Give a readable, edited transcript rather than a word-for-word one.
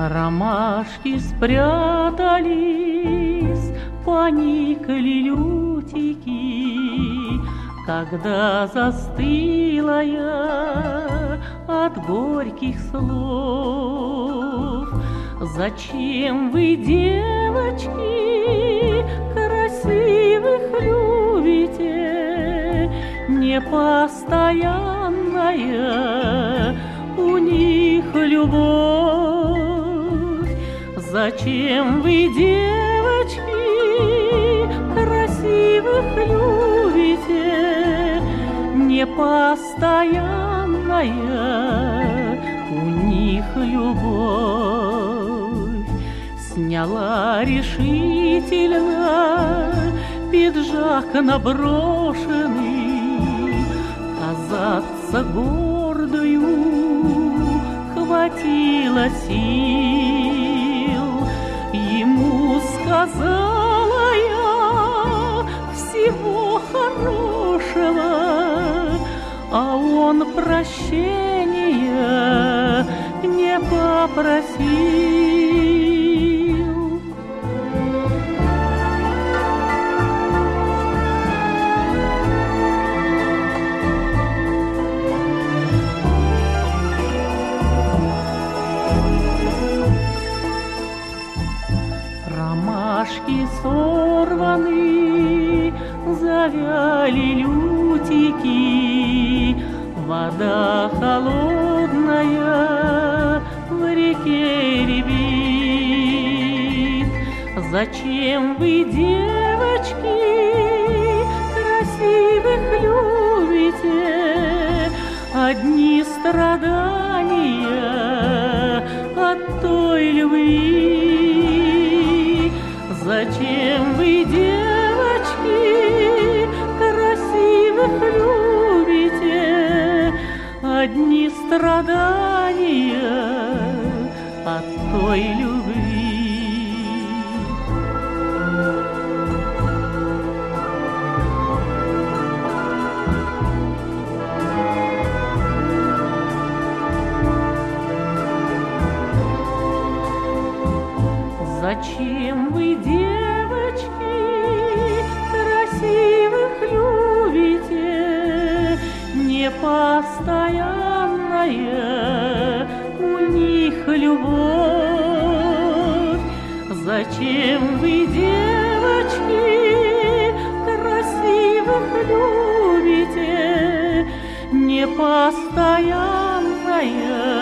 Ромашки спрятались, поникли лютики, когда застыла я от горьких слов. Зачем вы, девочки, красивых любите? Непостоянная у них любовь. Зачем вы, девочки, красивых любите? Непостоянная у них любовь. Сняла решительно пиджак наброшенный, казаться гордою хватило сил. Ему сказала я всего хорошего, а он прощения не попросил. Ромашки сорваны, завяли лютики, вода холодная в реке рябит. Зачем вы, девочки, красивых любите? Одни страдания от той любви. Зачем вы, девочки, красивых любите? Одни страдания от той любви. Зачем вы, девочки, красивых любите? Непостоянная у них любовь. Зачем вы, девочки, красивых любите? Непостоянная